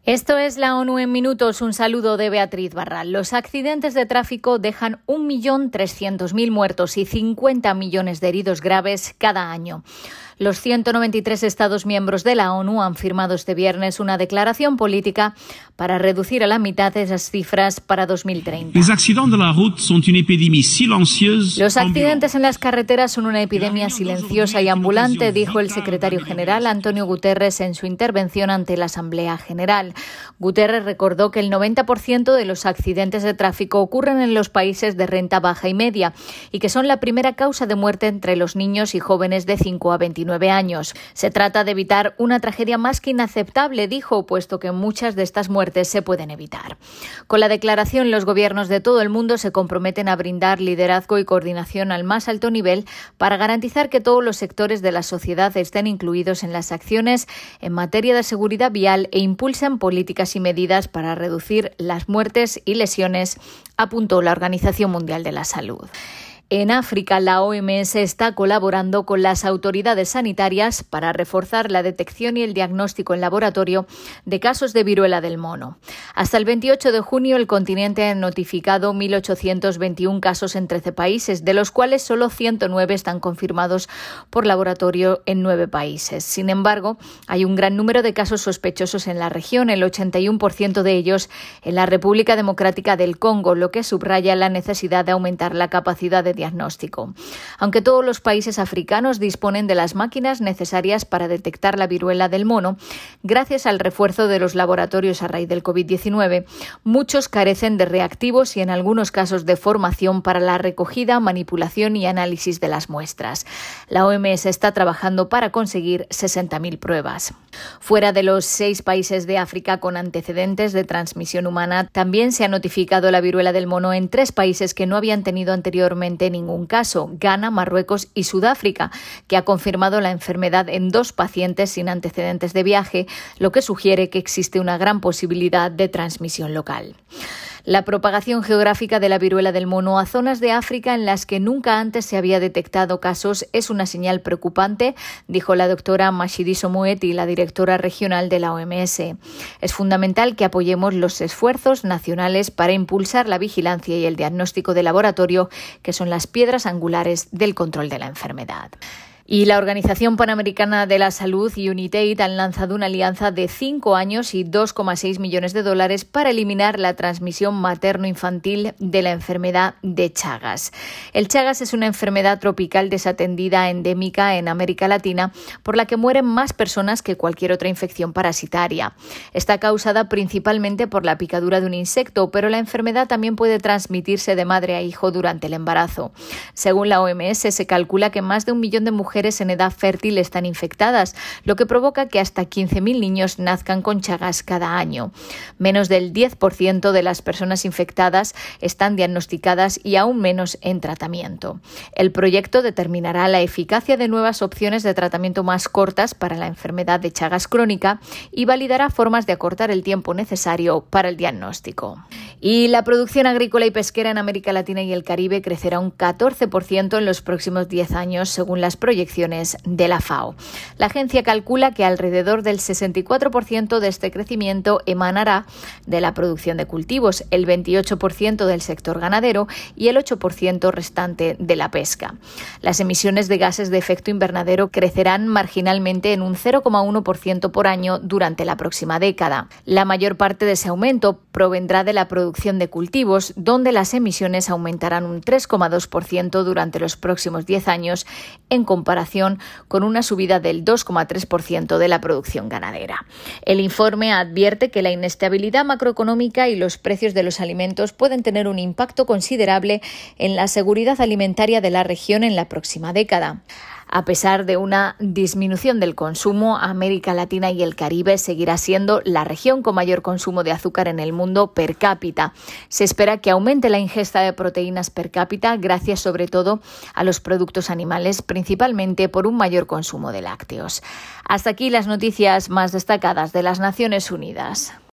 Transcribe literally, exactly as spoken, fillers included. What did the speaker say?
Esto es la ONU en minutos. Un saludo de Beatriz Barral. Los accidentes de tráfico dejan un millón trescientos mil muertos y cincuenta millones de heridos graves cada año. Los ciento noventa y tres Estados miembros de la ONU han firmado este viernes una declaración política para reducir a la mitad esas cifras para dos mil treinta. Los accidentes de la route son una epidemia silenciosa. Los accidentes en las carreteras son una epidemia silenciosa y ambulante, dijo el secretario general Antonio Guterres en su intervención ante la Asamblea General. Guterres recordó que el noventa por ciento de los accidentes de tráfico ocurren en los países de renta baja y media y que son la primera causa de muerte entre los niños y jóvenes de cinco a veintinueve años. Se trata de evitar una tragedia más que inaceptable, dijo, puesto que muchas de estas muertes se pueden evitar. Con la declaración, los gobiernos de todo el mundo se comprometen a brindar liderazgo y coordinación al más alto nivel para garantizar que todos los sectores de la sociedad estén incluidos en las acciones en materia de seguridad vial e impulsen políticas y medidas para reducir las muertes y lesiones, apuntó la Organización Mundial de la Salud. En África, la O M S está colaborando con las autoridades sanitarias para reforzar la detección y el diagnóstico en laboratorio de casos de viruela del mono. Hasta el veintiocho de junio, el continente ha notificado mil ochocientos veintiuno casos en trece países, de los cuales solo ciento nueve están confirmados por laboratorio en nueve países. Sin embargo, hay un gran número de casos sospechosos en la región, el ochenta y uno por ciento de ellos en la República Democrática del Congo, lo que subraya la necesidad de aumentar la capacidad de diagnóstico. Aunque todos los países africanos disponen de las máquinas necesarias para detectar la viruela del mono, gracias al refuerzo de los laboratorios a raíz del covid diecinueve, muchos carecen de reactivos y en algunos casos de formación para la recogida, manipulación y análisis de las muestras. La O M S está trabajando para conseguir sesenta mil pruebas. Fuera de los seis países de África con antecedentes de transmisión humana, también se ha notificado la viruela del mono en tres países que no habían tenido anteriormente ningún caso: Ghana, Marruecos y Sudáfrica, que ha confirmado la enfermedad en dos pacientes sin antecedentes de viaje, lo que sugiere que existe una gran posibilidad de transmisión local. La propagación geográfica de la viruela del mono a zonas de África en las que nunca antes se había detectado casos es una señal preocupante, dijo la doctora Mashidiso Moeti, la directora regional de la O M S. Es fundamental que apoyemos los esfuerzos nacionales para impulsar la vigilancia y el diagnóstico de laboratorio, que son las piedras angulares del control de la enfermedad. Y la Organización Panamericana de la Salud y UNITAID han lanzado una alianza de cinco años y dos coma seis millones de dólares para eliminar la transmisión materno-infantil de la enfermedad de Chagas. El Chagas es una enfermedad tropical desatendida endémica en América Latina por la que mueren más personas que cualquier otra infección parasitaria. Está causada principalmente por la picadura de un insecto, pero la enfermedad también puede transmitirse de madre a hijo durante el embarazo. Según la O M S, se calcula que más de un millón de mujeres en edad fértil están infectadas, lo que provoca que hasta quince mil niños nazcan con Chagas cada año. Menos del diez por ciento de las personas infectadas están diagnosticadas y aún menos en tratamiento. El proyecto determinará la eficacia de nuevas opciones de tratamiento más cortas para la enfermedad de Chagas crónica y validará formas de acortar el tiempo necesario para el diagnóstico. Y la producción agrícola y pesquera en América Latina y el Caribe crecerá un catorce por ciento en los próximos diez años, según las proyecciones de la FAO. La agencia calcula que alrededor del sesenta y cuatro por ciento de este crecimiento emanará de la producción de cultivos, el veintiocho por ciento del sector ganadero y el ocho por ciento restante de la pesca. Las emisiones de gases de efecto invernadero crecerán marginalmente en un cero coma uno por ciento por año durante la próxima década. La mayor parte de ese aumento provendrá de la producción de cultivos, donde las emisiones aumentarán un tres coma dos por ciento durante los próximos diez años en comparación con una subida del dos coma tres por ciento de la producción ganadera. El informe advierte que la inestabilidad macroeconómica y los precios de los alimentos pueden tener un impacto considerable en la seguridad alimentaria de la región en la próxima década. A pesar de una disminución del consumo, América Latina y el Caribe seguirá siendo la región con mayor consumo de azúcar en el mundo per cápita. Se espera que aumente la ingesta de proteínas per cápita gracias sobre todo a los productos animales, principalmente por un mayor consumo de lácteos. Hasta aquí las noticias más destacadas de las Naciones Unidas.